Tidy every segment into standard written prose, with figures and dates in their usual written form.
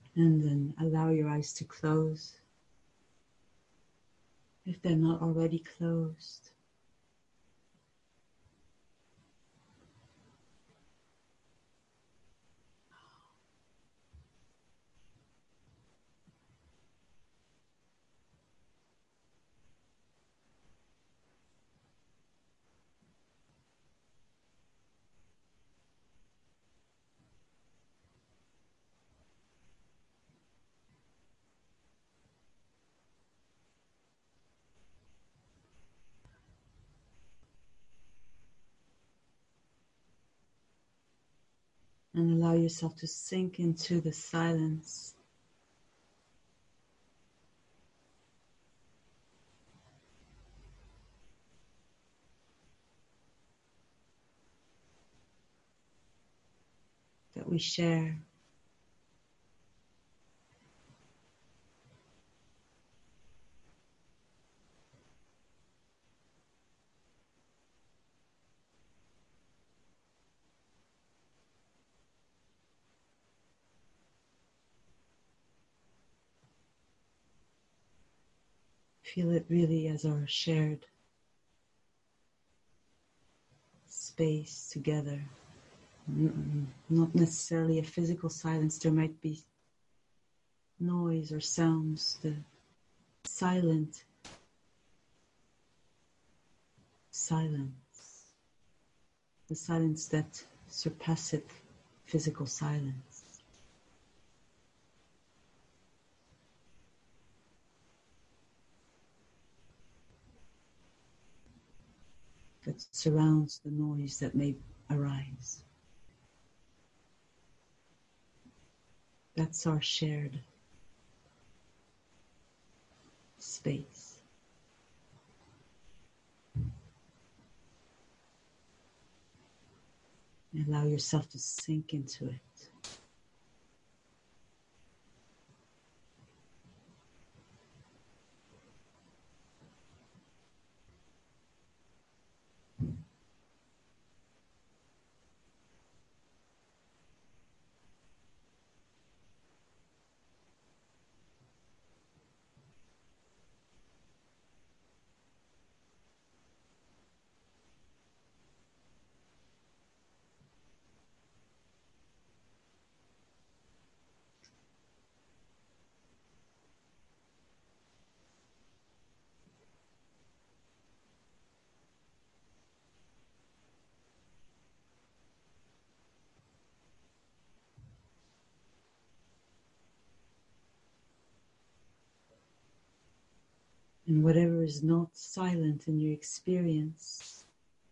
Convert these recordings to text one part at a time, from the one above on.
And then allow your eyes to close if they're not already closed. And allow yourself to sink into the silence. That we share. Feel it really as our shared space together. Not necessarily a physical silence. There might be noise or sounds. The silent silence. The silence that surpasseth physical silence. That surrounds the noise that may arise. That's our shared space. Allow yourself to sink into it. And whatever is not silent in your experience,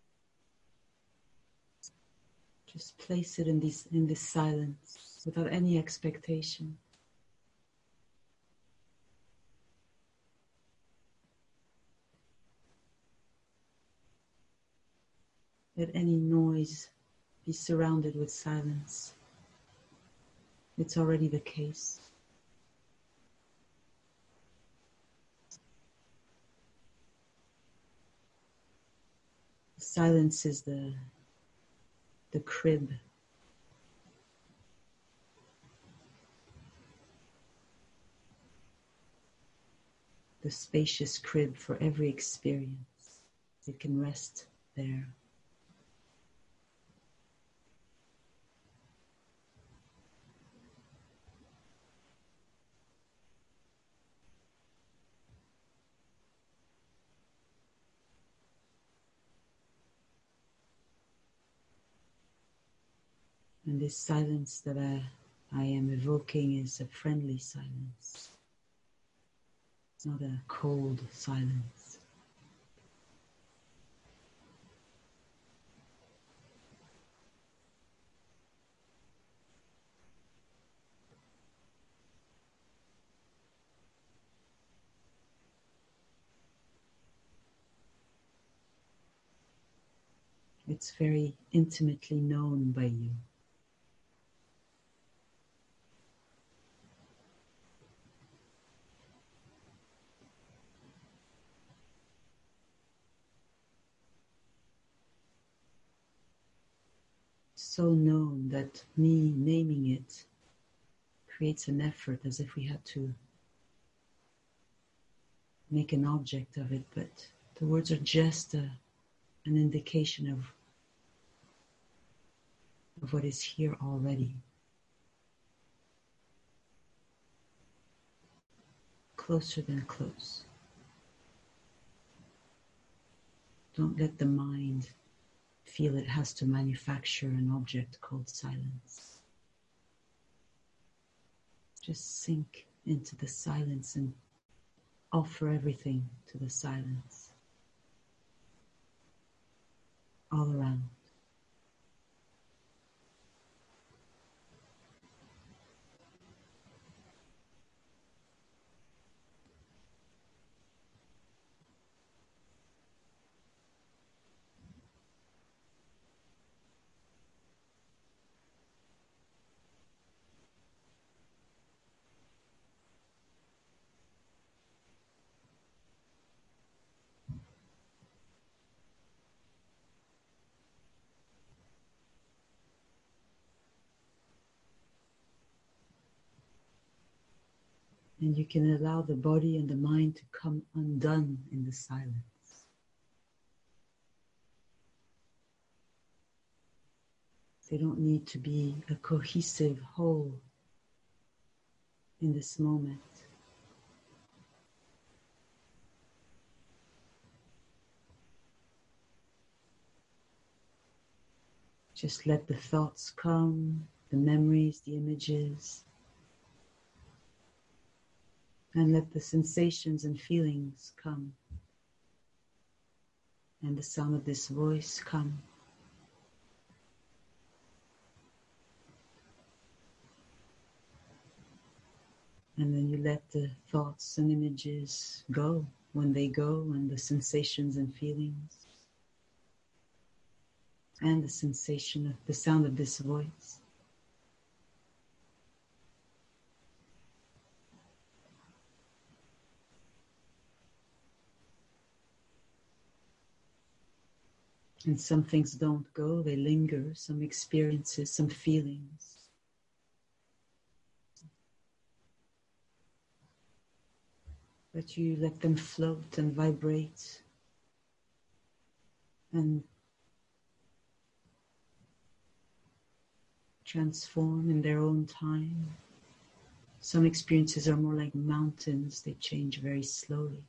just place it in this silence without any expectation. Let any noise be surrounded with silence. It's already the case. Silence is the crib. The spacious crib for every experience. It can rest there. And this silence that I am evoking is a friendly silence. It's not a cold silence. It's very intimately known by you. So known that me naming it creates an effort as if we had to make an object of it, but the words are just an indication of what is here already. Closer than close. Don't let the mind feel it has to manufacture an object called silence. Just sink into the silence and offer everything to the silence. All around. And you can allow the body and the mind to come undone in the silence. They don't need to be a cohesive whole in this moment. Just let the thoughts come, the memories, the images, and let the sensations and feelings come, and the sound of this voice come. And then you let the thoughts and images go when they go, and the sensations and feelings, and the sensation of the sound of this voice. And some things don't go, they linger, some experiences, some feelings. But you let them float and vibrate and transform in their own time. Some experiences are more like mountains, they change very slowly.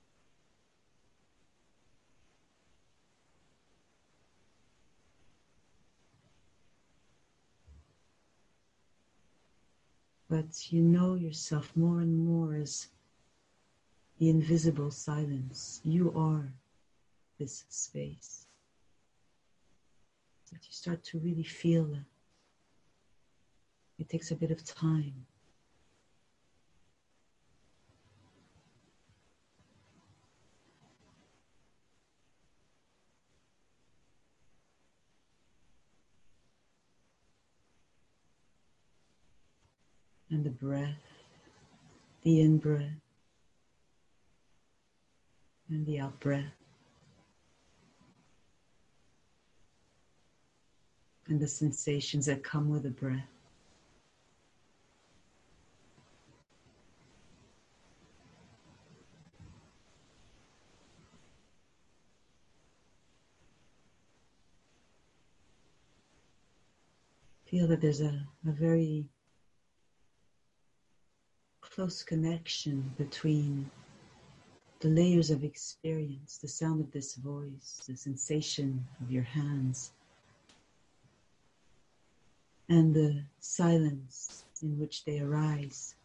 But you know yourself more and more as the invisible silence. You are this space. But you start to really feel that. It takes a bit of time. And the breath, the in-breath, and the out-breath. And the sensations that come with the breath. Feel that there's a very close connection between the layers of experience, the sound of this voice, the sensation of your hands, and the silence in which they arise.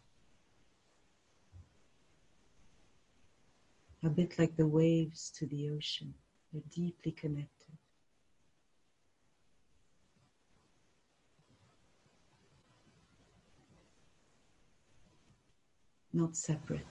A bit like the waves to the ocean, they're deeply connected. Not separate.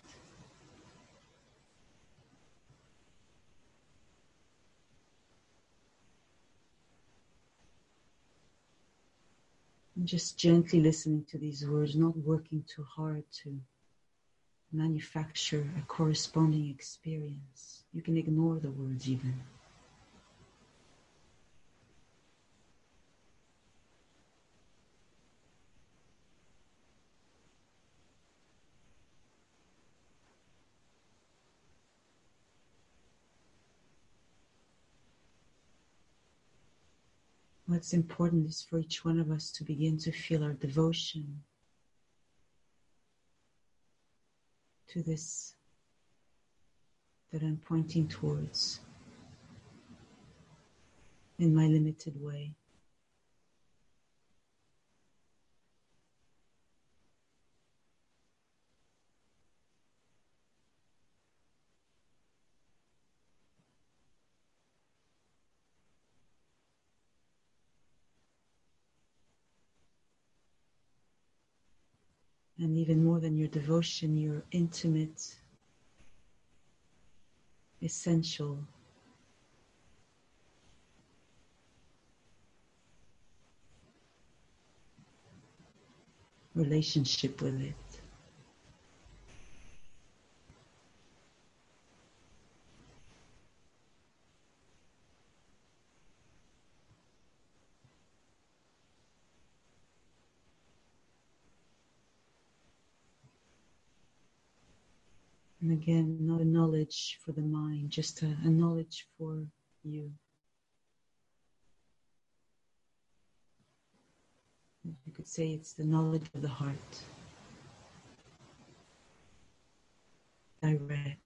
And just gently listening to these words, not working too hard to manufacture a corresponding experience. You can ignore the words even. what's important is for each one of us to begin to feel our devotion to this that I'm pointing towards in my limited way. And even more than your devotion, your intimate, essential relationship with it. And again, not a knowledge for the mind, just a knowledge for you. You could say it's the knowledge of the heart. Direct.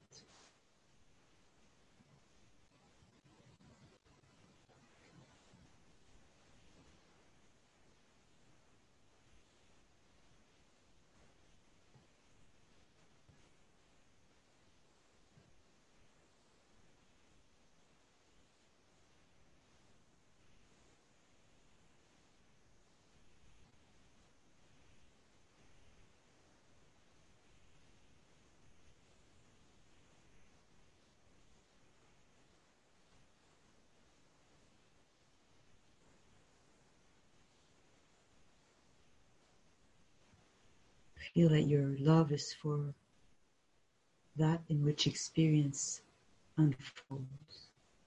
Feel that your love is for that in which experience unfolds.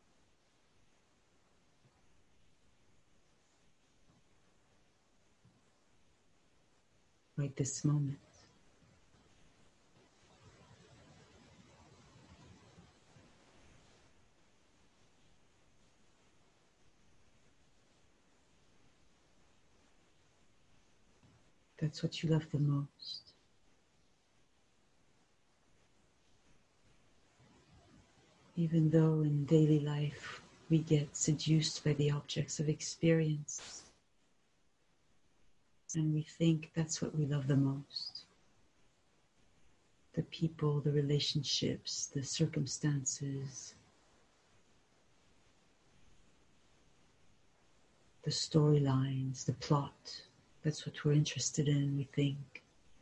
Right this moment. That's what you love the most. Even though in daily life we get seduced by the objects of experience and we think that's what we love the most. The people, the relationships, the circumstances, the storylines, the plot. That's what we're interested in, we think.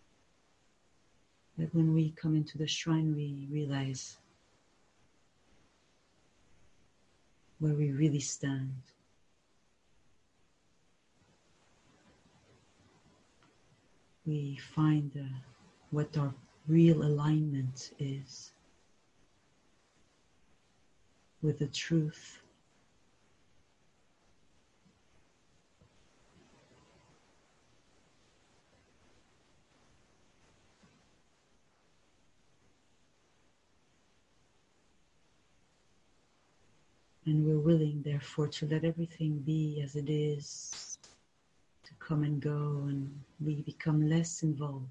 But when we come into the shrine, we realize where we really stand. We find what our real alignment is with the truth. And we're willing, therefore, to let everything be as it is, to come and go, and we become less involved.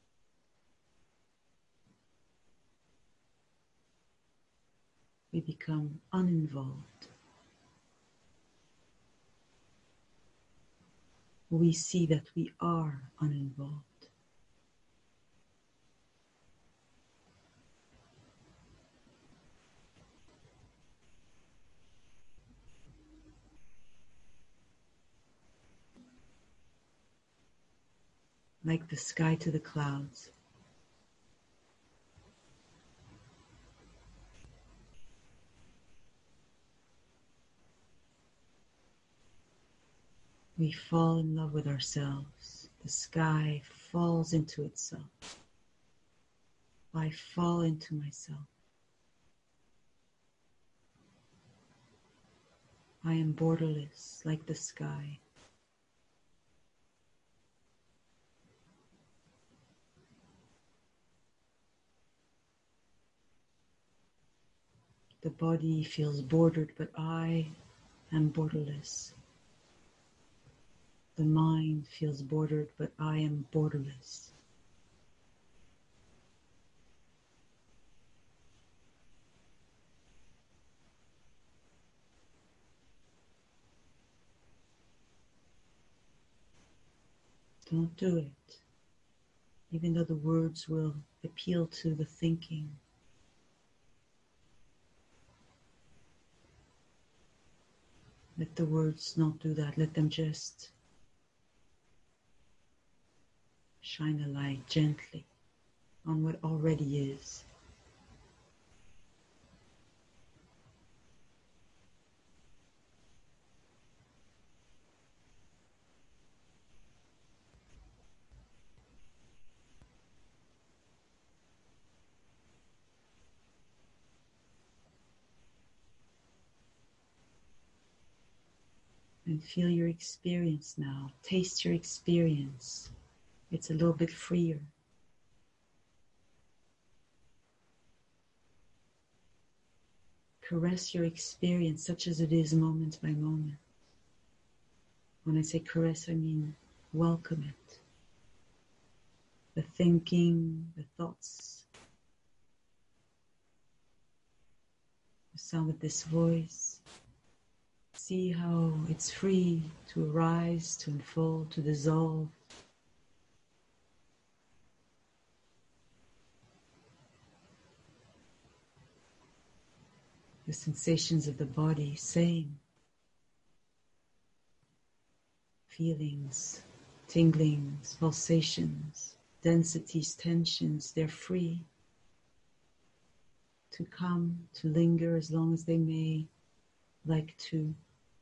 We become uninvolved. We see that we are uninvolved. Like the sky to the clouds. We fall in love with ourselves. The sky falls into itself. I fall into myself. I am borderless, like the sky. The body feels bordered, but I am borderless. The mind feels bordered, but I am borderless. Don't do it, even though the words will appeal to the thinking. Let the words not do that. Let them just shine a light gently on what already is. And feel your experience now. Taste your experience. It's a little bit freer. Caress your experience such as it is moment by moment. When I say caress, I mean welcome it. The thinking, the thoughts, the sound of this voice. See how it's free to arise, to unfold, to dissolve. The sensations of the body, same. Feelings, tinglings, pulsations, densities, tensions, they're free to come, to linger as long as they may like to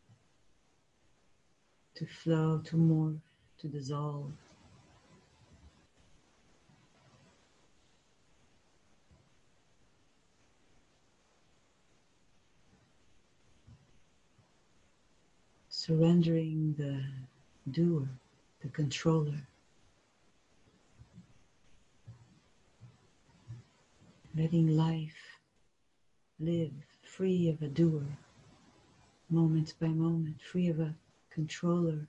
flow, to morph, to dissolve. Surrendering the doer, the controller. Letting life live free of a doer, moment by moment, free of a controller.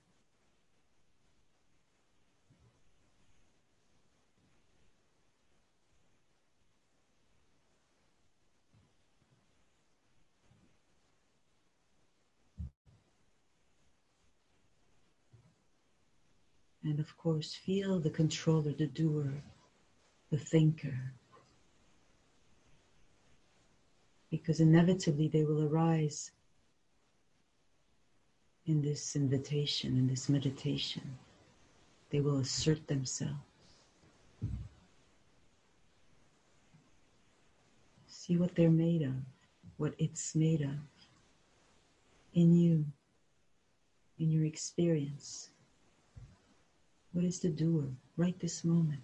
And of course, feel the controller, the doer, the thinker. Because inevitably they will arise in this invitation, in this meditation. They will assert themselves. See what they're made of, what it's made of, in you, in your experience. What is the doer right this moment?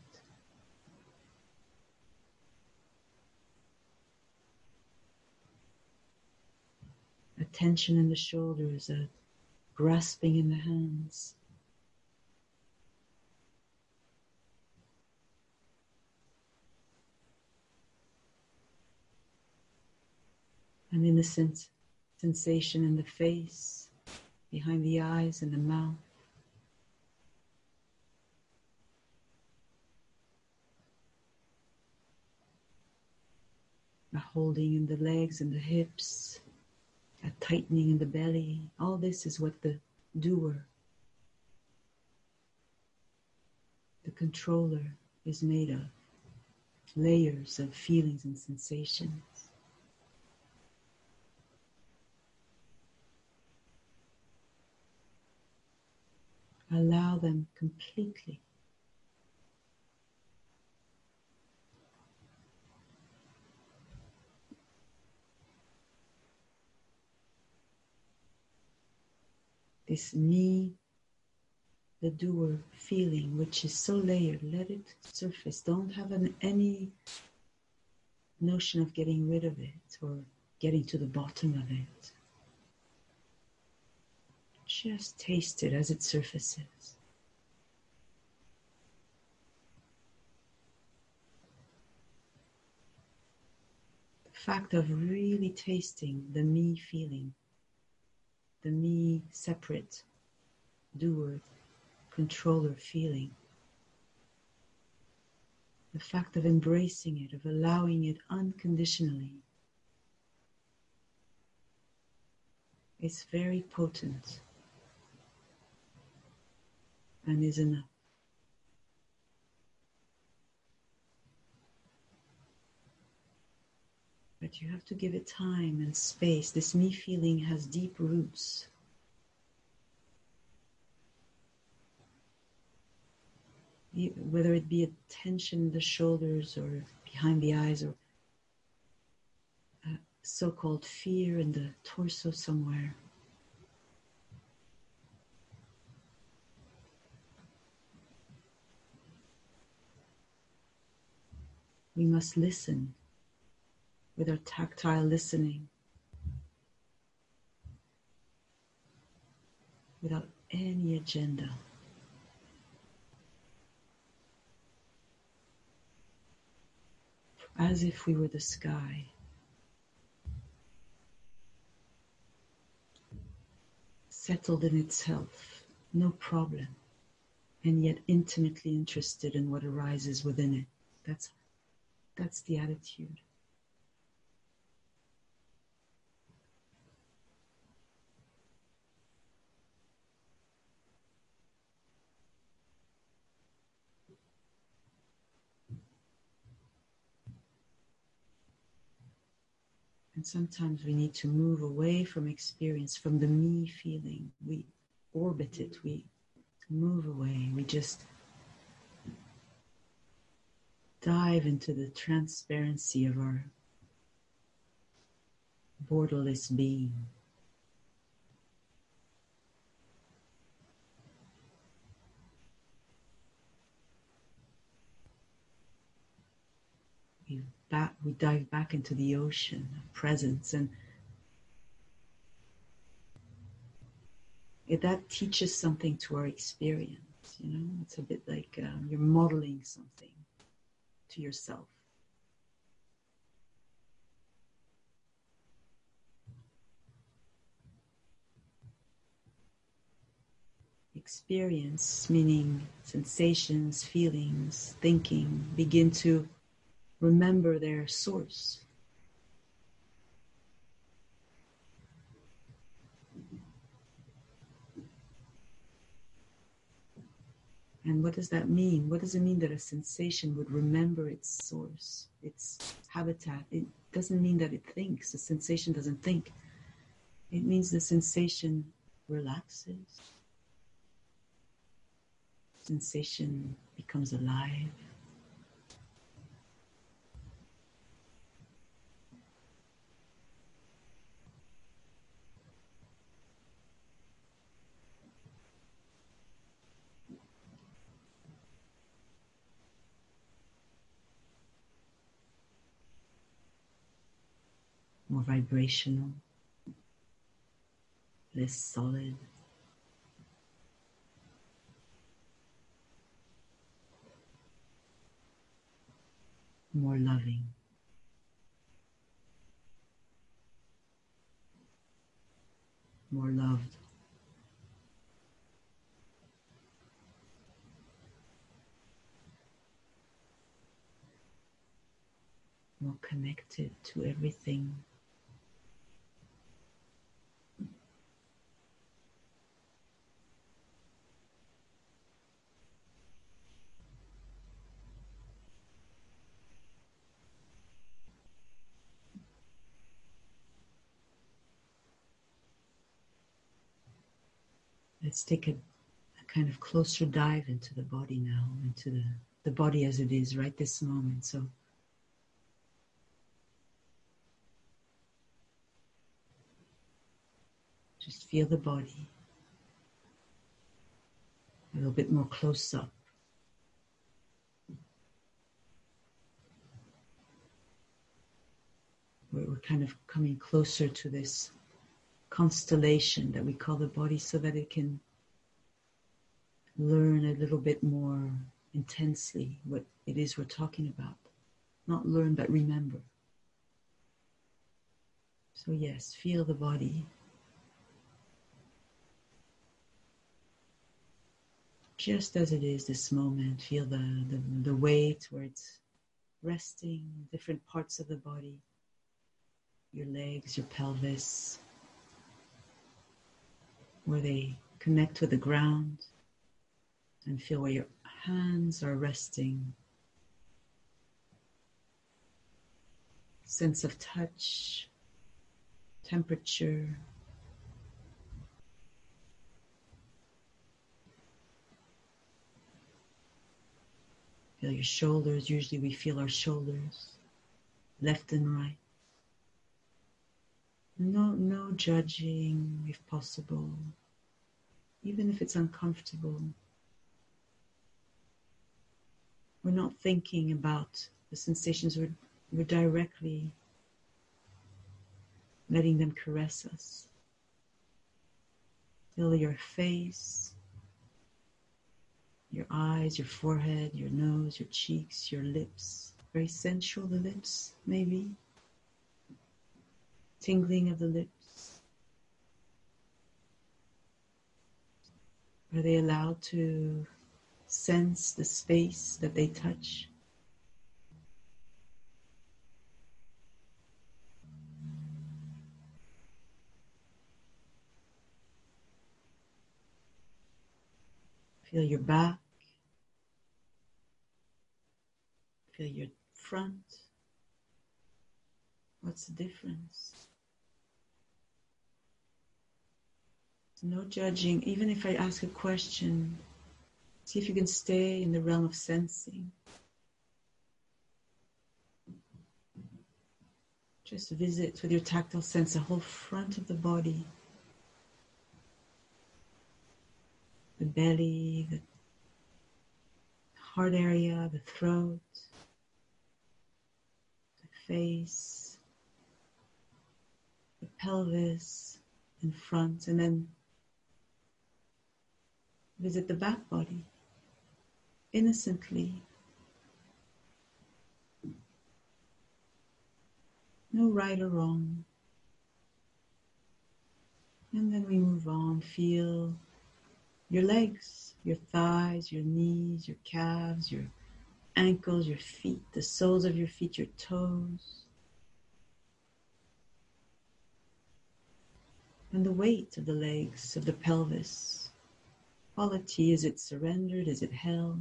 A tension in the shoulders, a grasping in the hands. An innocent sensation in the face, behind the eyes and the mouth. A holding in the legs and the hips, a tightening in the belly. All this is what the doer, the controller, is made of. Layers of feelings and sensations. Allow them completely. This me, the doer feeling, which is so layered, let it surface. Don't have any notion of getting rid of it or getting to the bottom of it. Just taste it as it surfaces. The fact of really tasting the me feeling, the me separate doer, controller feeling. The fact of embracing it, of allowing it unconditionally, is very potent and is enough. But you have to give it time and space. This me feeling has deep roots. Whether it be a tension in the shoulders or behind the eyes, or a so-called fear in the torso somewhere. We must listen with our tactile listening, without any agenda. As if we were the sky. Settled in itself, no problem, and yet intimately interested in what arises within it. That's the attitude. And sometimes we need to move away from experience, from the me feeling. We orbit it, we move away, we just dive into the transparency of our borderless being. We dive back into the ocean of presence, and that teaches something to our experience. It's a bit like you're modeling something to yourself. Experience, meaning sensations, feelings, thinking, begin to remember their source. And what does that mean? What does it mean that a sensation would remember its source, its habitat? It doesn't mean that it thinks. The sensation doesn't think. It means the sensation relaxes. Sensation becomes alive. More vibrational, less solid. More loving. More loved. More connected to everything. Let's take a kind of closer dive into the body now, into the body as it is right this moment. So just feel the body a little bit more close up. We're kind of coming closer to this constellation that we call the body, so that it can learn a little bit more intensely what it is we're talking about. Not learn, but remember. So yes, feel the body. just as it is this moment. Feel the weight where it's resting in different parts of the body. Your legs, your pelvis, where they connect with the ground, and feel where your hands are resting. Sense of touch, temperature. Feel your shoulders. Usually we feel our shoulders, left and right. No judging if possible, even if it's uncomfortable. We're not thinking about the sensations, we're directly letting them caress us. Feel your face, your eyes, your forehead, your nose, your cheeks, your lips. Very sensual, the lips, maybe. Tingling of the lips. Are they allowed to sense the space that they touch? Feel your back. Feel your front. What's the difference? No judging. Even if I ask a question, see if you can stay in the realm of sensing. Just visit with your tactile sense the whole front of the body. The belly, the heart area, the throat, the face, the pelvis in front, and then visit the back body innocently. No right or wrong. And then we move on. Feel your legs, your thighs, your knees, your calves, your ankles, your feet, the soles of your feet, your toes. And the weight of the legs, of the pelvis. Quality, is it surrendered? Is it held?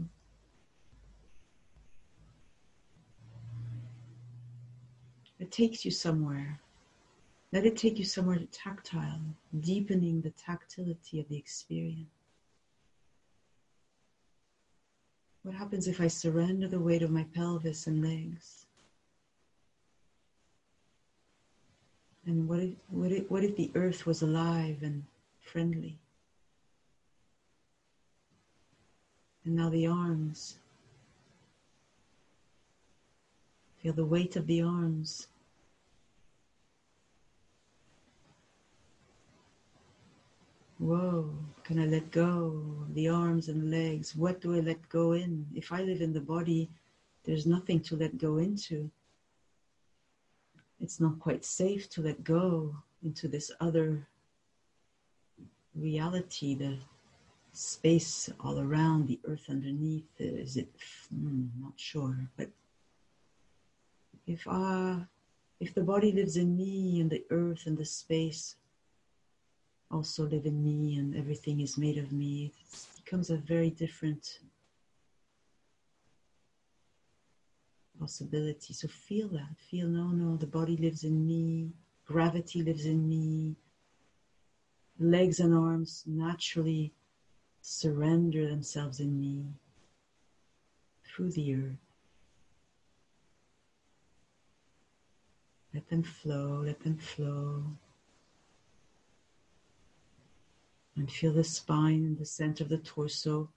It takes you somewhere. Let it take you somewhere tactile, deepening the tactility of the experience. What happens if I surrender the weight of my pelvis and legs? And what if the earth was alive and friendly? And now the arms. Feel the weight of the arms. Whoa, can I let go of the arms and legs? What do I let go in? If I live in the body, there's nothing to let go into. It's not quite safe to let go into this other reality, the space all around, the earth underneath. Is it? Not sure. But if the body lives in me, and the earth and the space also live in me, and everything is made of me, it becomes a very different possibility. So feel that. Feel, no, the body lives in me. Gravity lives in me. Legs and arms naturally surrender themselves in me through the earth. Let them flow, let them flow. And feel the spine in the center of the torso.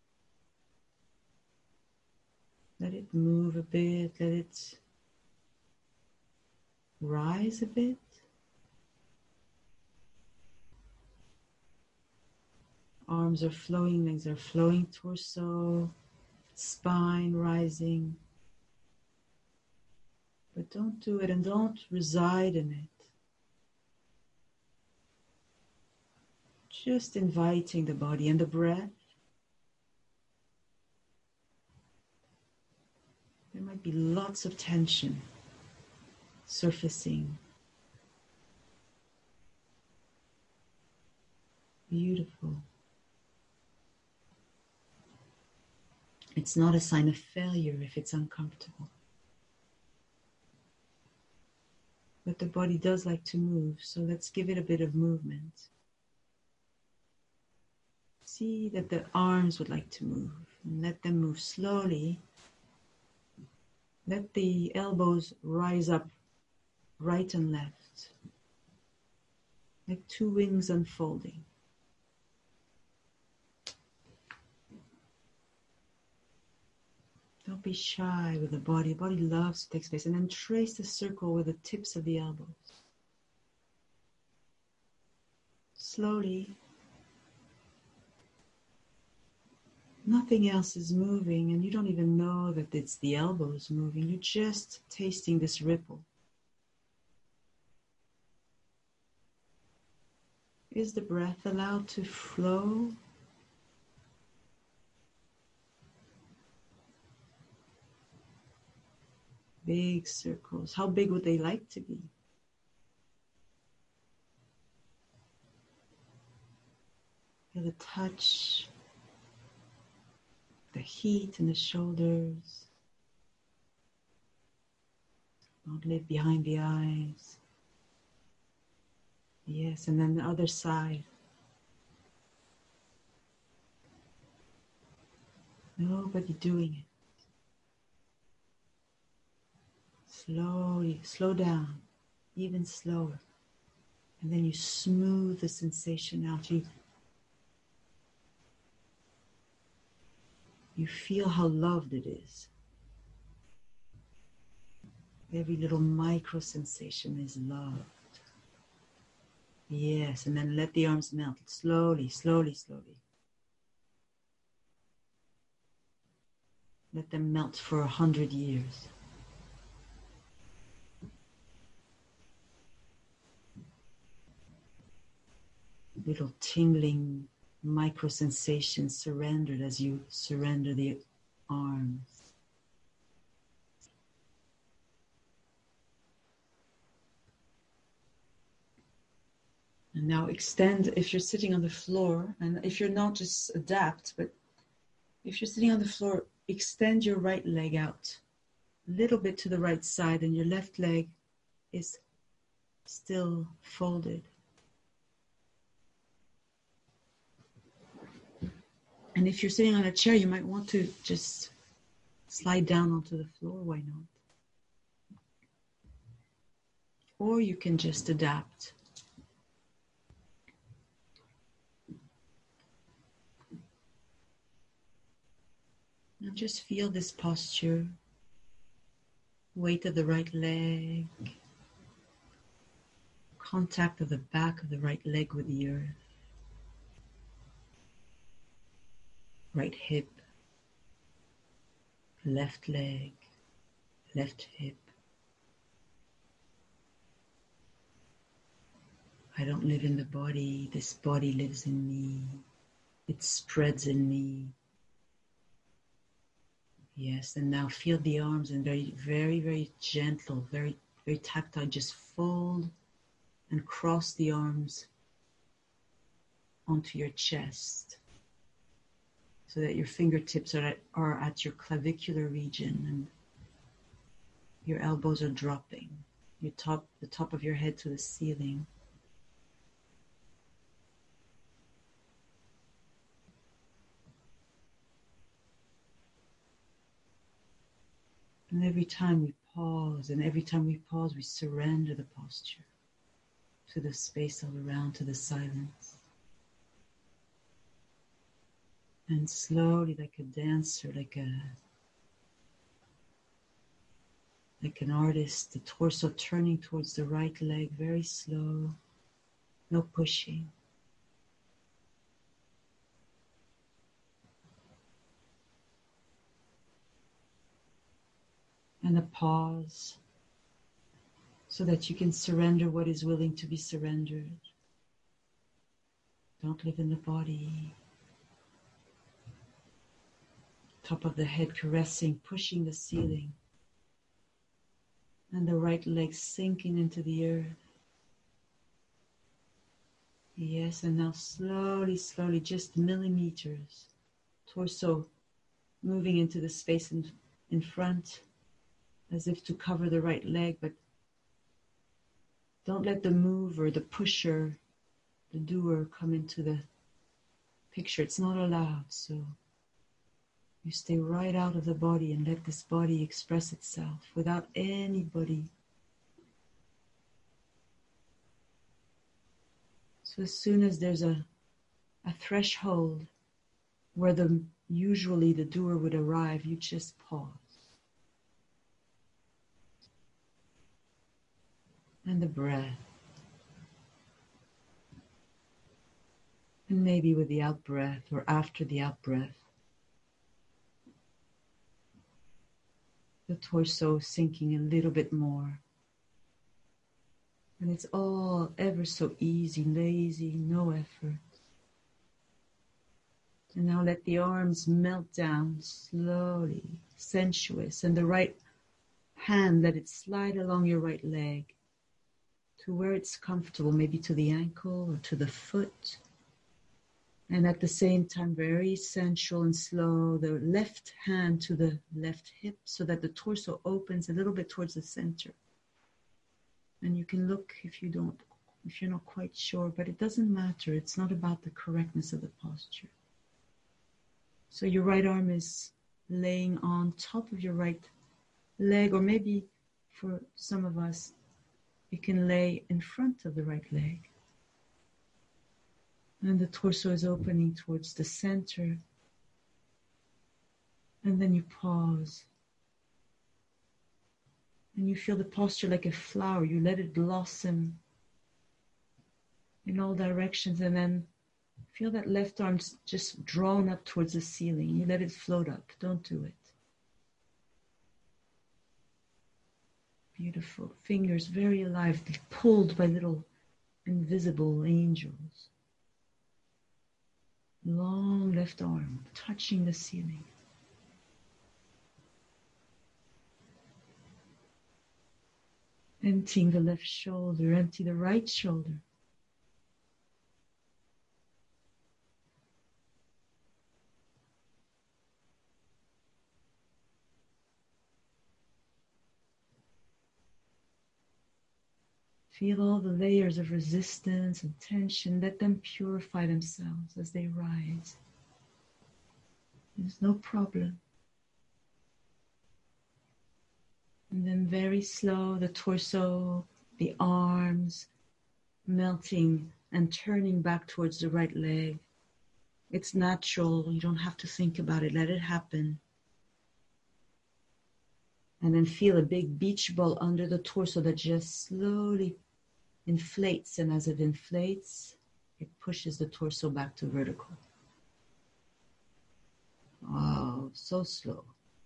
Let it move a bit, let it rise a bit. Arms are flowing, legs are flowing, torso, spine rising. But don't do it and don't reside in it. Just inviting the body and the breath might be lots of tension surfacing. Beautiful. It's not a sign of failure if it's uncomfortable. But the body does like to move, so let's give it a bit of movement. See that the arms would like to move, and let them move slowly. Let the elbows rise up right and left, like two wings unfolding. Don't be shy with the body. The body loves to take space. And then trace the circle with the tips of the elbows. Slowly. Nothing else is moving, and you don't even know that it's the elbows moving. You're just tasting this ripple. Is the breath allowed to flow? Big circles. How big would they like to be? Feel the touch, the heat in the shoulders. Don't live behind the eyes. Yes, and then the other side. Nobody doing it. Slowly, slow down, even slower. And then you smooth the sensation out. You feel how loved it is. Every little micro sensation is loved. Yes, and then let the arms melt slowly, slowly, slowly. Let them melt for 100 years. Little tingling micro sensations surrendered as you surrender the arms. And now extend, if you're sitting on the floor, and if you're not, just adapt, but if you're sitting on the floor, extend your right leg out a little bit to the right side, and your left leg is still folded. And if you're sitting on a chair, you might want to just slide down onto the floor, why not? Or you can just adapt. Now just feel this posture, weight of the right leg, contact of the back of the right leg with the earth, right hip, left leg, left hip. I don't live in the body, this body lives in me, it spreads in me. Yes, and now feel the arms and very, very, very gentle, very, very tactile. Just fold and cross the arms onto your chest so that your fingertips are at your clavicular region and your elbows are dropping. The top of your head to the ceiling. And every time we pause, we surrender the posture to the space all around, to the silence. And slowly, like a dancer, like an artist, the torso turning towards the right leg, very slow, no pushing. And a pause so that you can surrender what is willing to be surrendered. Don't live in the body. Top of the head caressing, pushing the ceiling. And the right leg sinking into the earth. Yes, and now slowly, slowly, just millimeters. Torso moving into the space in front, as if to cover the right leg, but don't let the mover, the pusher, the doer come into the picture. It's not allowed, so you stay right out of the body and let this body express itself without anybody. So as soon as there's a threshold where usually the doer would arrive, you just pause. And the breath. And maybe with the out-breath or after the out-breath, the torso sinking a little bit more. And it's all ever so easy, lazy, no effort. And now let the arms melt down slowly, sensuous, and the right hand, let it slide along your right leg to where it's comfortable, maybe to the ankle or to the foot. And at the same time, very sensual and slow, the left hand to the left hip so that the torso opens a little bit towards the center. And you can look if you're not quite sure, but it doesn't matter. It's not about the correctness of the posture. So your right arm is laying on top of your right leg, or maybe for some of us, you can lay in front of the right leg. And the torso is opening towards the center. And then you pause. And you feel the posture like a flower. You let it blossom in all directions. And then feel that left arm just drawn up towards the ceiling. You let it float up. Don't do it. Beautiful. Fingers very alive, pulled by little invisible angels. Long left arm touching the ceiling. Emptying the left shoulder, empty the right shoulder. Feel all the layers of resistance and tension. Let them purify themselves as they rise. There's no problem. And then very slow, the torso, the arms, melting and turning back towards the right leg. It's natural. You don't have to think about it. Let it happen. And then feel a big beach ball under the torso that just slowly inflates. And as it inflates, it pushes the torso back to vertical. Oh, so slow.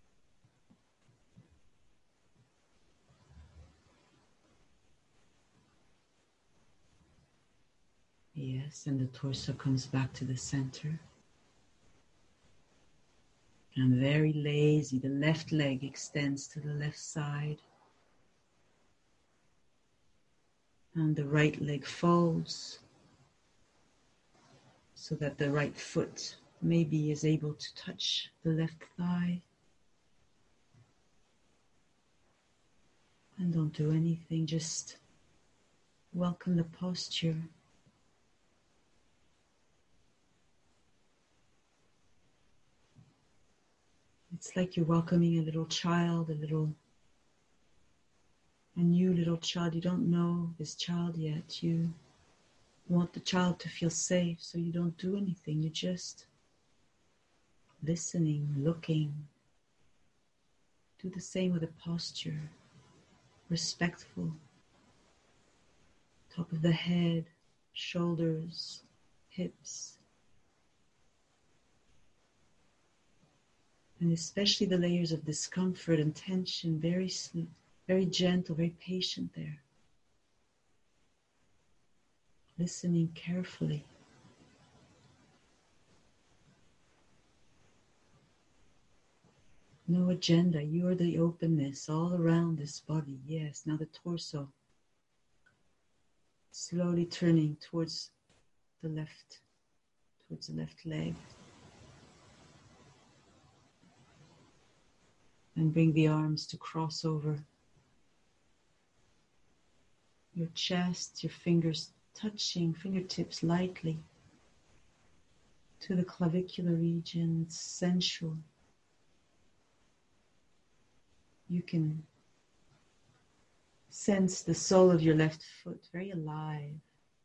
Yes, and the torso comes back to the center. And very lazy, the left leg extends to the left side. And the right leg folds so that the right foot maybe is able to touch the left thigh. And don't do anything, just welcome the posture. It's like you're welcoming a little child, a new little child. You don't know this child yet. You want the child to feel safe, so you don't do anything. You're just listening, looking. Do the same with the posture. Respectful. Top of the head, shoulders, hips. And especially the layers of discomfort and tension, very slow, very gentle, very patient there. Listening carefully. No agenda. You are the openness all around this body. Yes. Now the torso. Slowly turning towards the left leg. And bring the arms to cross over your chest, your fingers touching, fingertips lightly to the clavicular region. It's sensual. You can sense the sole of your left foot very alive.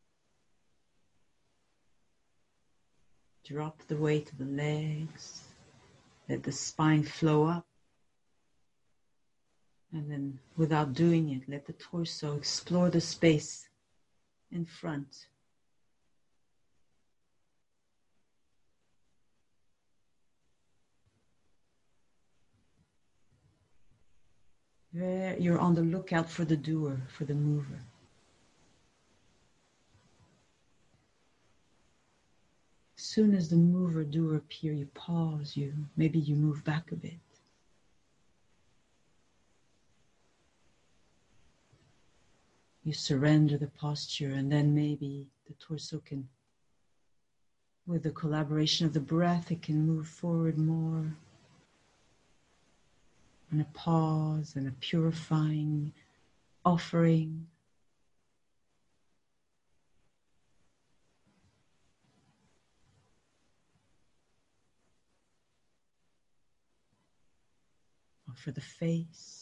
Drop the weight of the legs. Let the spine flow up. And then, without doing it, let the torso explore the space in front. There, you're on the lookout for the doer, for the mover. As soon as the mover, doer appear, you pause, maybe you move back a bit. You surrender the posture, and then maybe the torso can, with the collaboration of the breath, it can move forward more. And a pause and a purifying offering. Offer the face.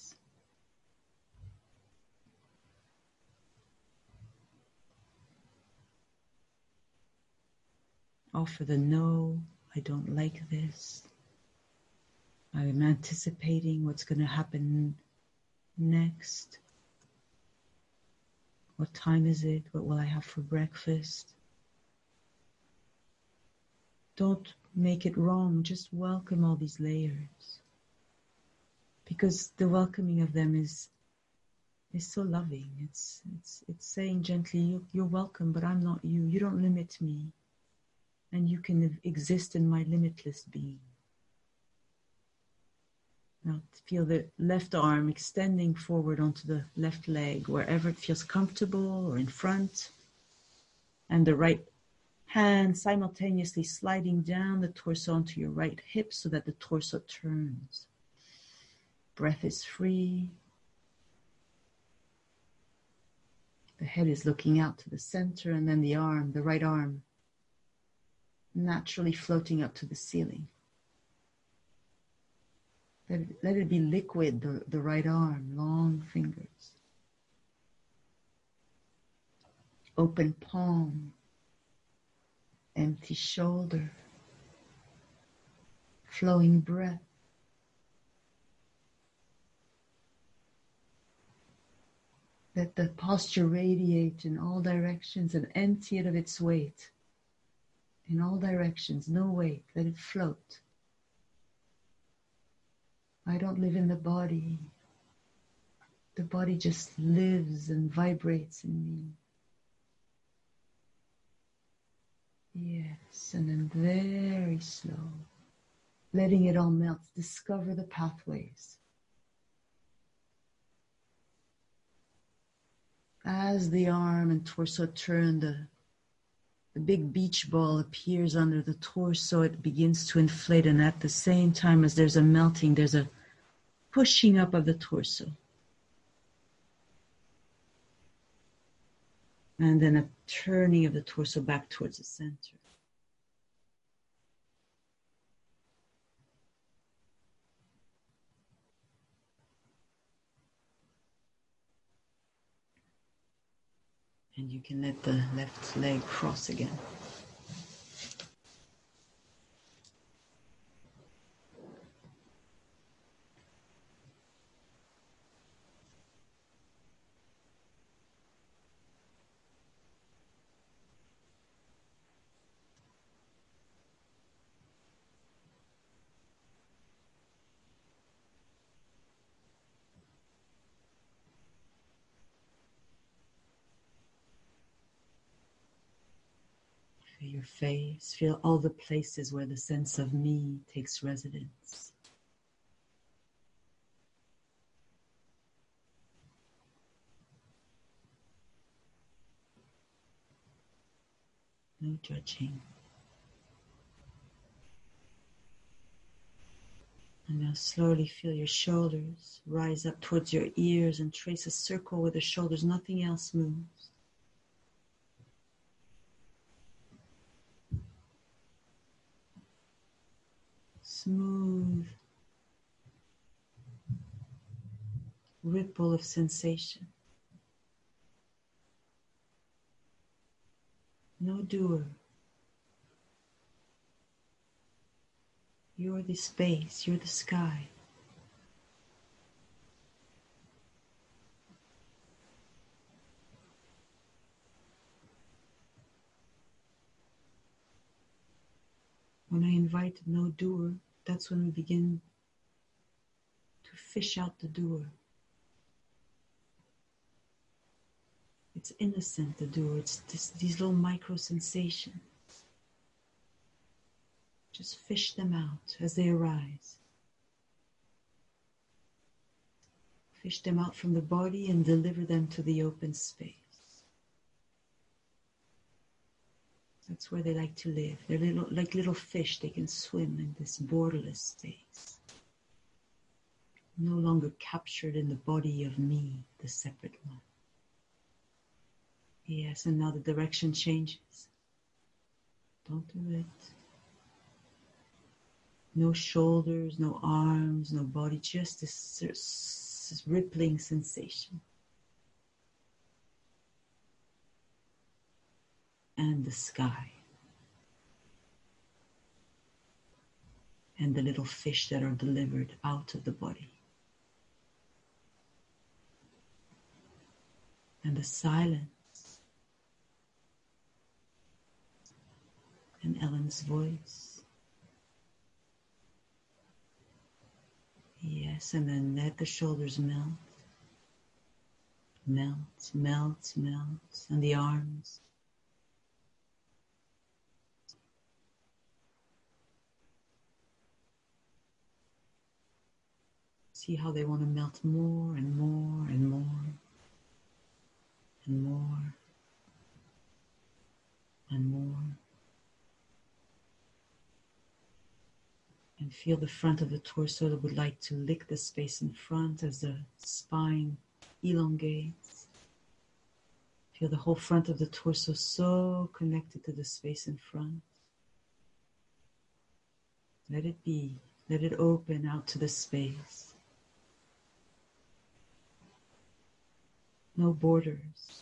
Offer the no, I don't like this. I am anticipating what's going to happen next. What time is it? What will I have for breakfast? Don't make it wrong. Just welcome all these layers. Because the welcoming of them is so loving. It's saying gently, you're welcome, but I'm not you. You don't limit me. And you can exist in my limitless being. Now feel the left arm extending forward onto the left leg, wherever it feels comfortable or in front. And the right hand simultaneously sliding down the torso onto your right hip so that the torso turns. Breath is free. The head is looking out to the center, and then the right arm, naturally floating up to the ceiling. Let it be liquid, the right arm, long fingers. Open palm, empty shoulder, flowing breath. Let the posture radiate in all directions and empty it of its weight. In all directions, no weight, let it float. I don't live in the body. The body just lives and vibrates in me. Yes, and then very slow, letting it all melt. Discover the pathways. As the arm and torso turn, the big beach ball appears under the torso. It begins to inflate, and at the same time as there's a melting, there's a pushing up of the torso. And then a turning of the torso back towards the center. And you can let the left leg cross again. Feel your face, feel all the places where the sense of me takes residence. no judging. And now slowly feel your shoulders rise up towards your ears and trace a circle with the shoulders. Nothing else moves. Smooth ripple of sensation. No doer. You're the space, you're the sky. When I invite no doer, that's when we begin to fish out the doer. It's innocent, the doer. It's these little micro sensations. Just fish them out as they arise. Fish them out from the body and deliver them to the open space. That's where they like to live. They're like little fish. They can swim in this borderless space. No longer captured in the body of me, the separate one. Yes, and now the direction changes. Don't do it. No shoulders, no arms, no body, just this rippling sensation. And the sky. And the little fish that are delivered out of the body. And the silence. And Ellen's voice. Yes, and then let the shoulders melt. Melt, melt, melt. And the arms. See how they want to melt more and more and more. And more. And more. And feel the front of the torso that would like to lick the space in front as the spine elongates. Feel the whole front of the torso so connected to the space in front. Let it be. Let it open out to the space. No borders.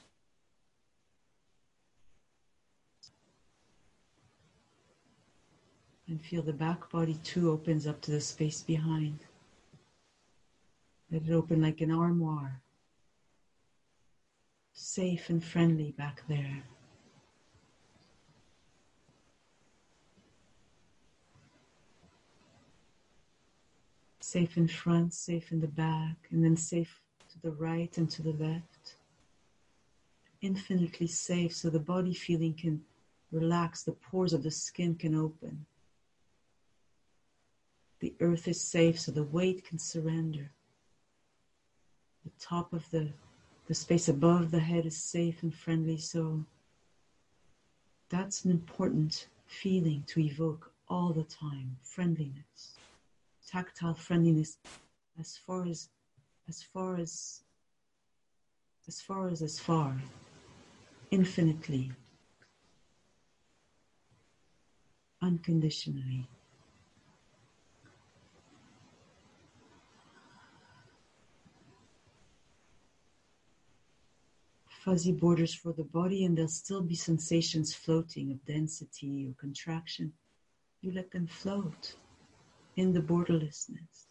And feel the back body too opens up to the space behind. Let it open like an armoire. Safe and friendly back there. Safe in front, safe in the back, and then safe to the right and to the left. Infinitely safe so the body feeling can relax, the pores of the skin can open. The earth is safe so the weight can surrender. The top of the space above the head is safe and friendly, so that's an important feeling to evoke all the time. Friendliness, tactile friendliness, as far, infinitely, unconditionally. Fuzzy borders for the body, and there'll still be sensations floating of density or contraction. You let them float in the borderlessness.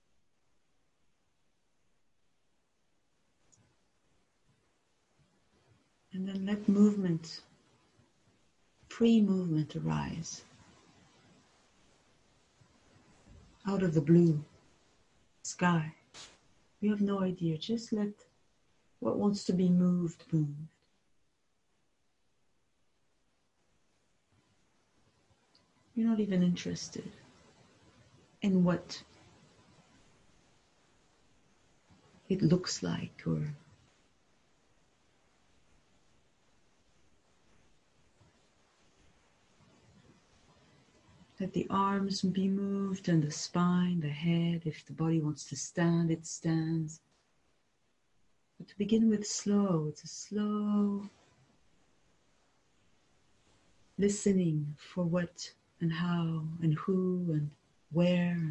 And then let movement, free movement arise out of the blue sky. You have no idea, just let what wants to be moved, moved. You're not even interested in what it looks like or Let the arms be moved and the spine, the head. If the body wants to stand, it stands. But to begin with slow, it's a slow listening for what and how and who and where.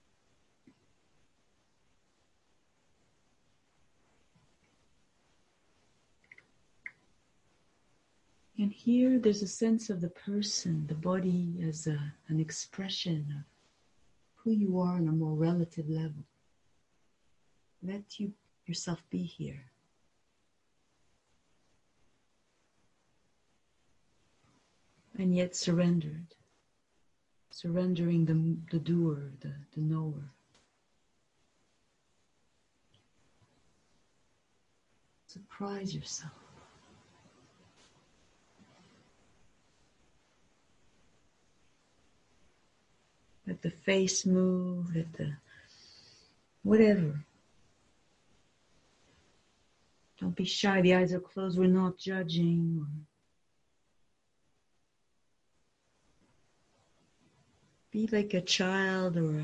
And here there's a sense of the person, the body as an expression of who you are on a more relative level. Let yourself be here. And yet surrendered. Surrendering the doer, the knower. Surprise yourself. Let the face move, let the whatever. Don't be shy, the eyes are closed, we're not judging. Be like a child or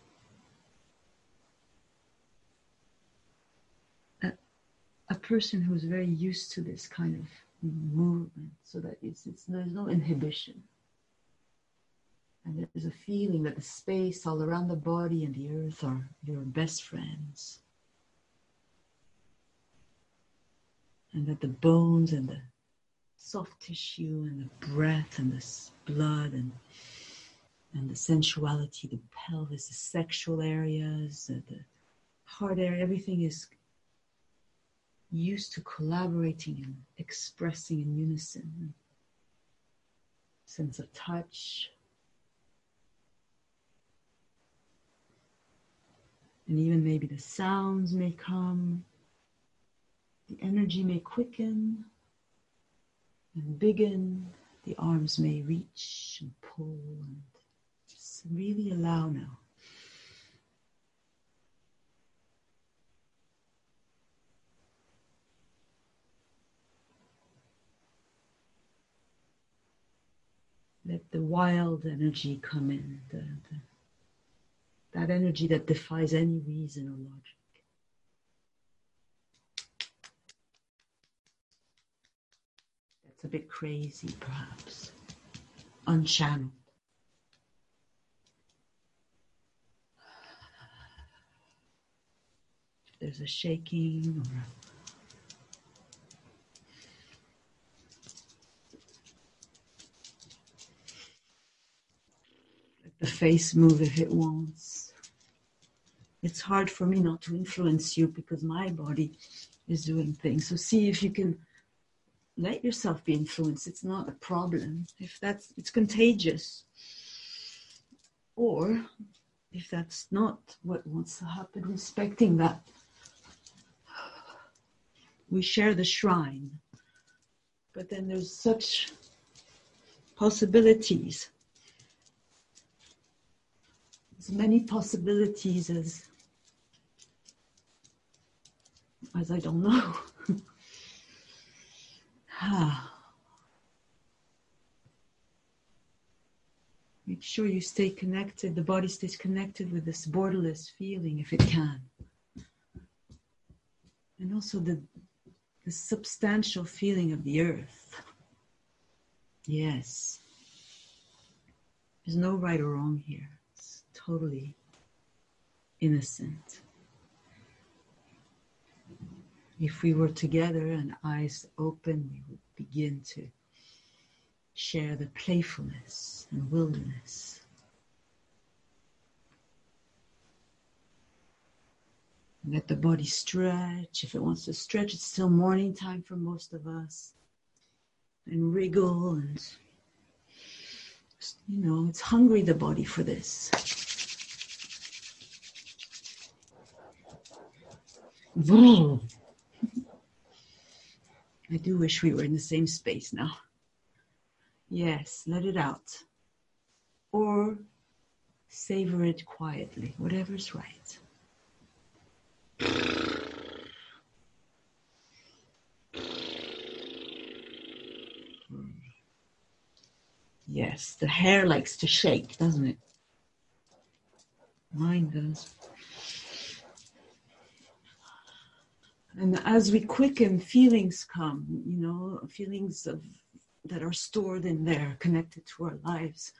a person who's very used to this kind of movement, so that there's no inhibition. And there's a feeling that the space all around the body and the earth are your best friends. And that the bones and the soft tissue and the breath and the blood and the sensuality, the pelvis, the sexual areas, the heart area, everything is used to collaborating and expressing in unison. Sense of touch. And even maybe the sounds may come. The energy may quicken and biggen. The arms may reach and pull. And just really allow now. Let the wild energy come in. That energy that defies any reason or logic. That's a bit crazy, perhaps. Unchanneled. If there's a shaking or let the face move if it wants. It's hard for me not to influence you because my body is doing things. So see if you can let yourself be influenced. It's not a problem. It's contagious. Or if that's not what wants to happen, respecting that. We share the shrine. But then there's such possibilities. As many possibilities as I don't know. Make sure you stay connected, the body stays connected with this borderless feeling if it can. And also the substantial feeling of the earth. Yes. There's no right or wrong here. It's totally innocent. If we were together and eyes open, we would begin to share the playfulness and wilderness. Let the body stretch. If it wants to stretch, it's still morning time for most of us. And wriggle and, it's hungry, the body, for this. I do wish we were in the same space now. Yes, let it out. Or savor it quietly, whatever's right. Yes, the hair likes to shake, doesn't it? Mine does. And as we quicken, feelings come, feelings that are stored in there, connected to our lives.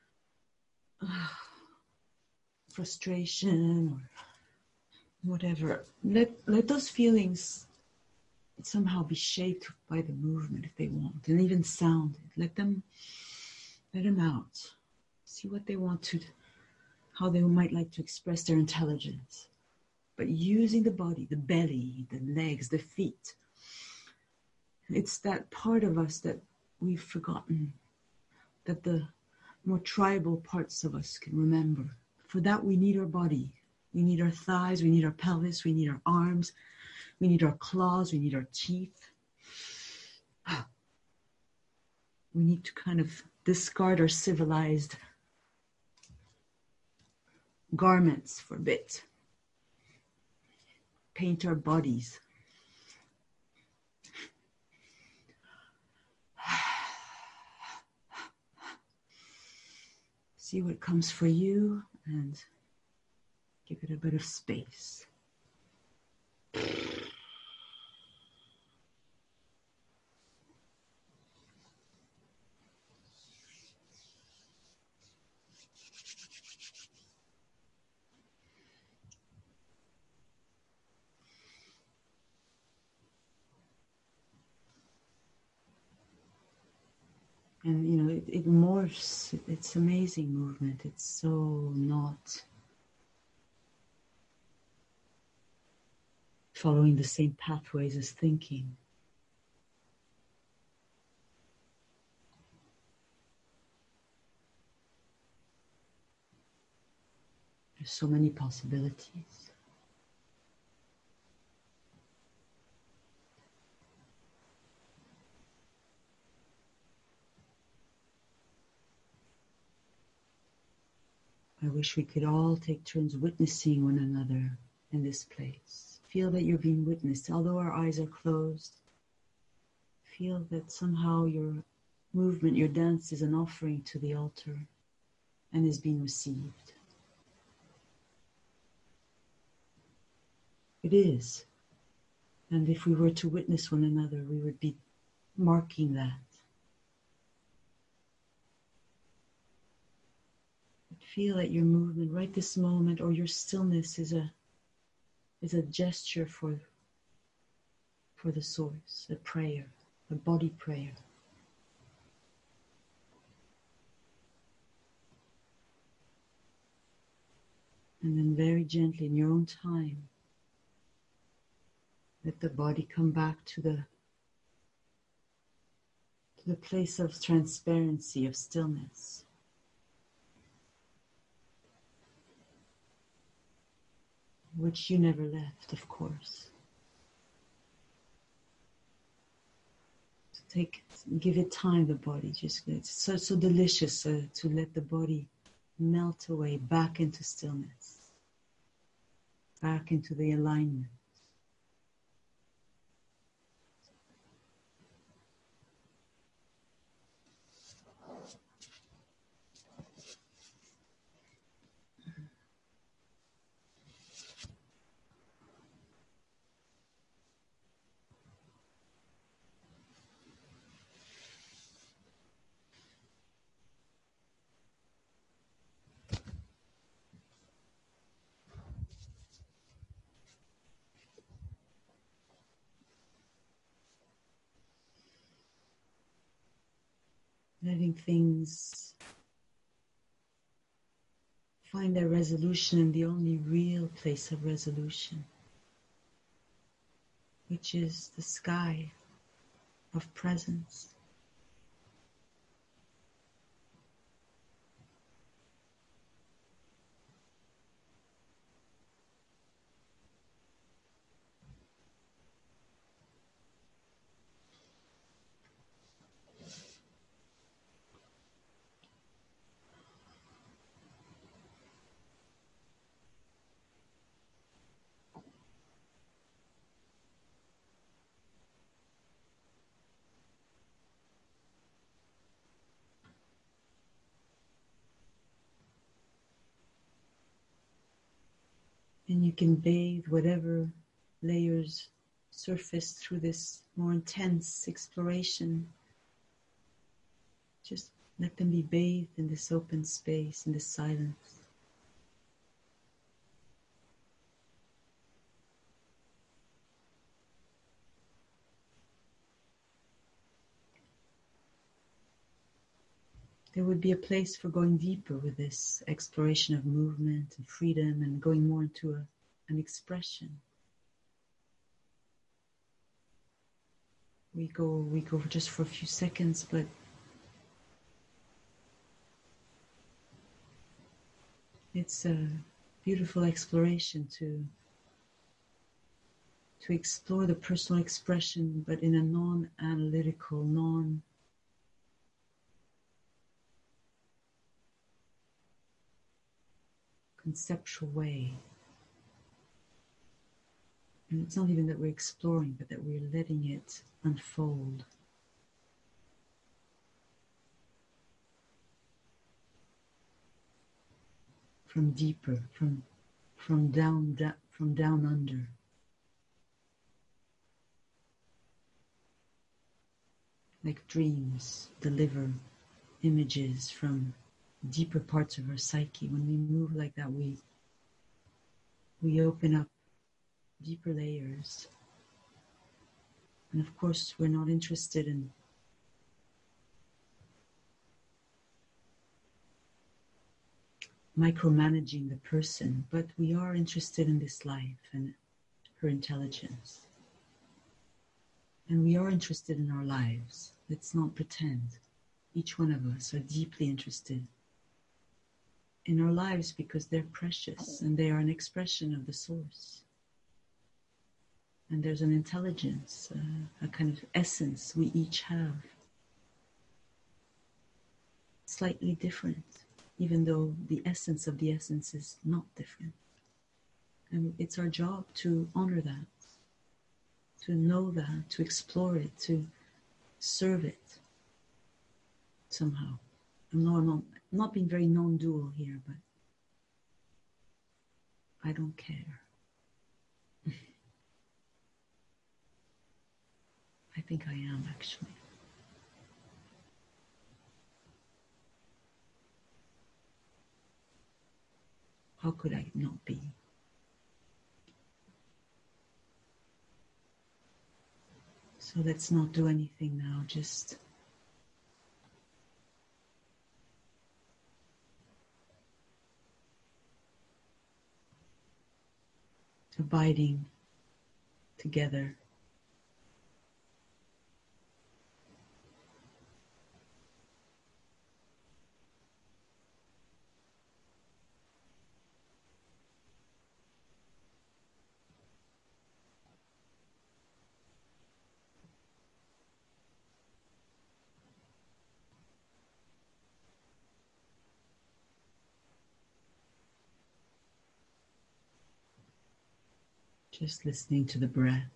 Frustration or whatever. Let those feelings somehow be shaped by the movement if they want, and even sound. Let them out. See what they want to, how they might like to express their intelligence. But using the body, the belly, the legs, the feet. It's that part of us that we've forgotten, that the more tribal parts of us can remember. For that, we need our body. We need our thighs, we need our pelvis, we need our arms, we need our claws, we need our teeth. We need to kind of discard our civilized garments for a bit. Paint our bodies. See what comes for you and give it a bit of space. And it morphs. It's amazing movement. It's so not following the same pathways as thinking. There's so many possibilities. I wish we could all take turns witnessing one another in this place. Feel that you're being witnessed, although our eyes are closed. Feel that somehow your movement, your dance is an offering to the altar and is being received. It is. And if we were to witness one another, we would be marking that. Feel that your movement right this moment or your stillness is a gesture for the source, a prayer, a body prayer. And then very gently in your own time, let the body come back to the place of transparency, of stillness. Which you never left, of course. So give it time, the body. It's so delicious to let the body melt away back into stillness, back into the alignment. Letting things find their resolution in the only real place of resolution, which is the sky of presence. And you can bathe whatever layers surface through this more intense exploration. Just let them be bathed in this open space, in this silence. There would be a place for going deeper with this exploration of movement and freedom and going more into an expression. We go just for a few seconds, but it's a beautiful exploration to explore the personal expression, but in a non-analytical, non-conceptual way. And it's not even that we're exploring, but that we're letting it unfold. From deeper, from down under. Like dreams deliver images from deeper parts of our psyche. When we move like that, we open up deeper layers. And of course, we're not interested in micromanaging the person, but we are interested in this life and her intelligence. And we are interested in our lives. Let's not pretend. Each one of us are deeply interested in our lives because they're precious and they are an expression of the source. And there's an intelligence, a kind of essence we each have. Slightly different, even though the essence of the essence is not different. And it's our job to honor that, to know that, to explore it, to serve it somehow. I'm not being very non-dual here, but I don't care. I think I am, actually. How could I not be? So let's not do anything now, just abiding together. Just listening to the breath.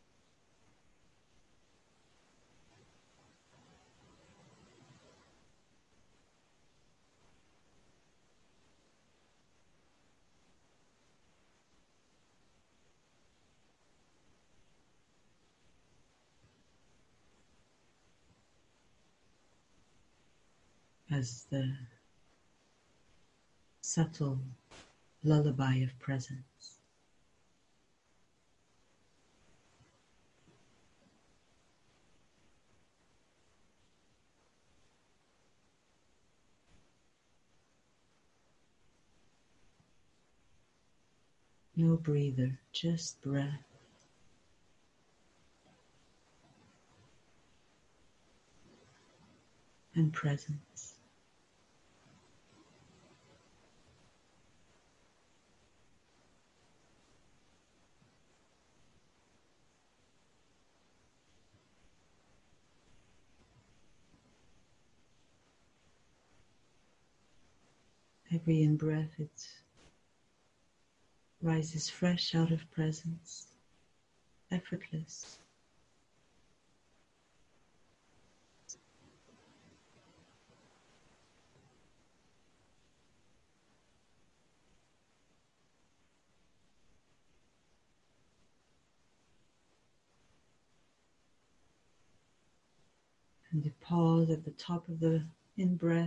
As the subtle lullaby of presence. No breather, just breath. And presence. Every in-breath, it rises fresh out of presence, effortless. And you pause at the top of the in-breath.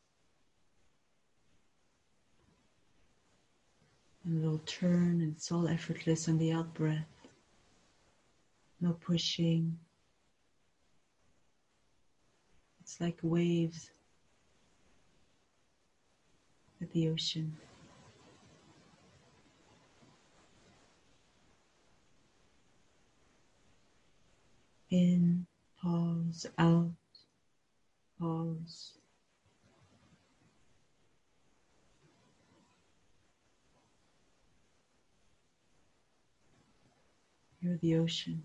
And it'll turn and it's all effortless on the out-breath. No pushing. It's like waves at the ocean. In, pause, out, pause. You're the ocean.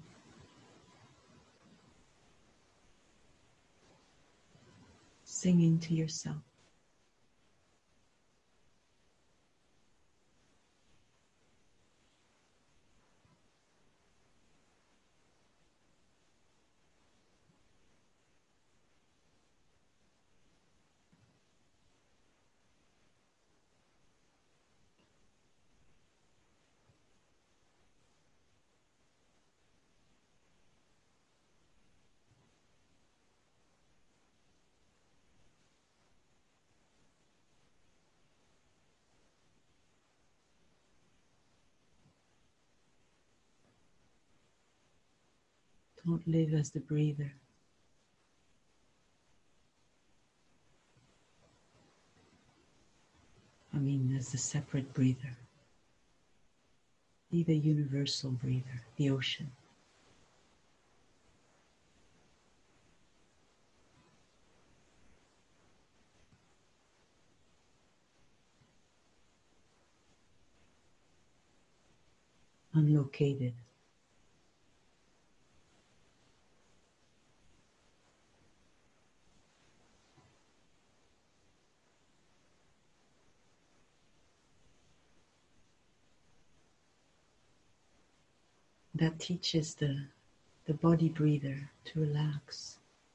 Singing to yourself. Don't live as the breather. I mean, as the separate breather. Be the universal breather, the ocean. Unlocated. That teaches the body breather to relax.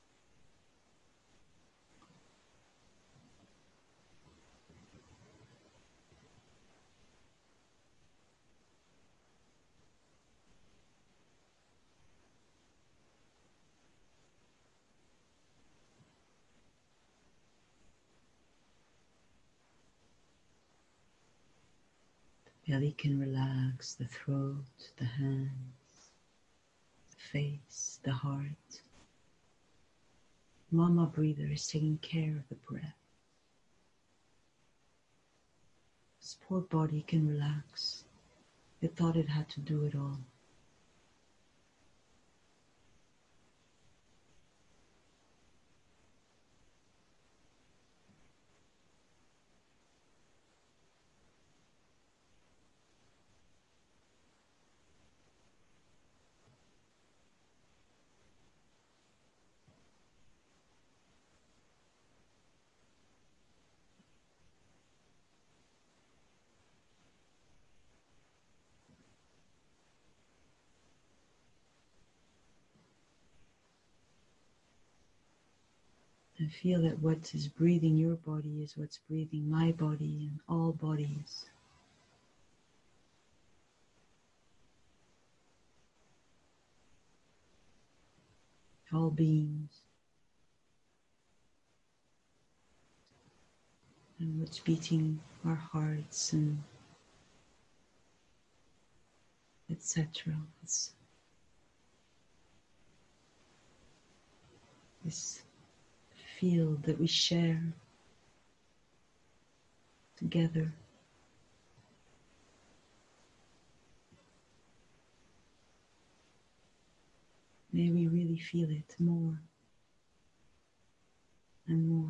Belly can relax, the throat, the hands, the face, the heart. Mama breather is taking care of the breath. This poor body can relax. It thought it had to do it all. And feel that what is breathing your body is what's breathing my body and all bodies. All beings. And what's beating our hearts and etc. It's this field that we share together. May we really feel it more and more.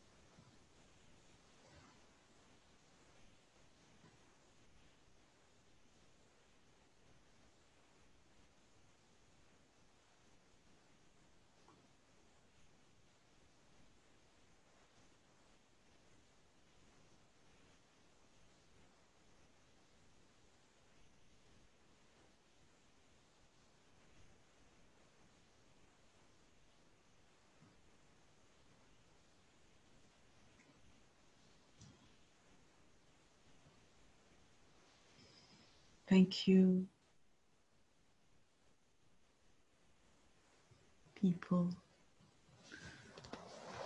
Thank you, people.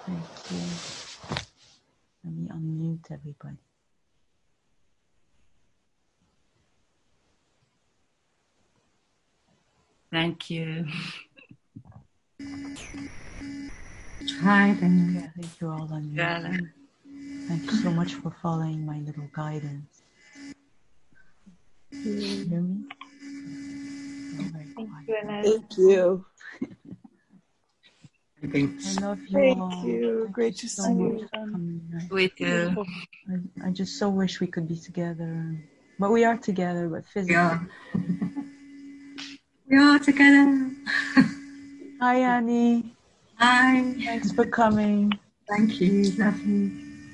Thank you. Let me unmute everybody. Thank you. Hi, then. Okay, I think you're all unmuted. Yeah. Thank you so much for following my little guidance. You hear me? You're all very quiet. Thank you. Thanks. I love you Thank all. you. Thank Great you to so see much you. for coming. We too. I just so wish we could be together. But we are together, but physically. Yeah. We are together. Hi, Annie. Hi. Thanks for coming. Thank you. Lovely.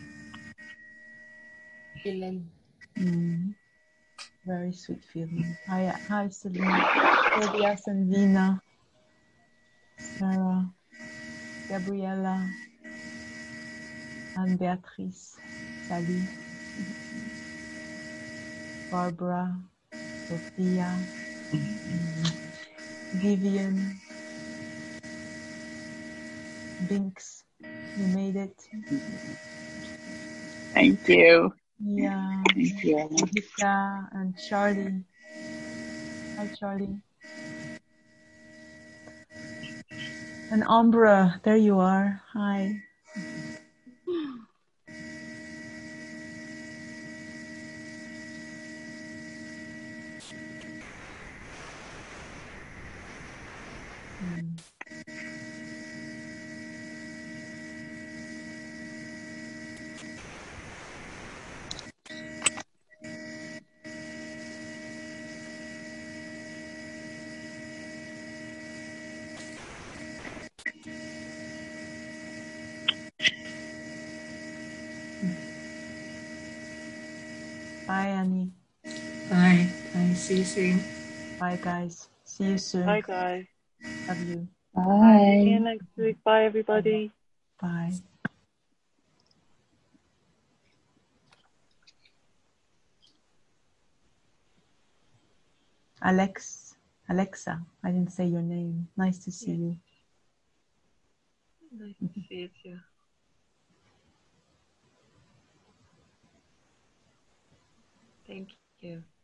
Very sweet feeling. Hi, Celine. Tobias and Vina. Sarah. Gabriella. Anne-Beatrice. Salut. Barbara. Sophia. Vivian. Binks. You made it. Thank you. Yeah. Thank you. Jessica and Charlie. Hi, Charlie. And Umbra, there you are. Hi. Bye, Annie. Bye. Bye. See you soon. Bye, guys. See you soon. Bye, guys. Love you. Bye. See you next week. Bye, everybody. Bye. Alexa, I didn't say your name. Nice to see you. Nice to see you too. Thank you.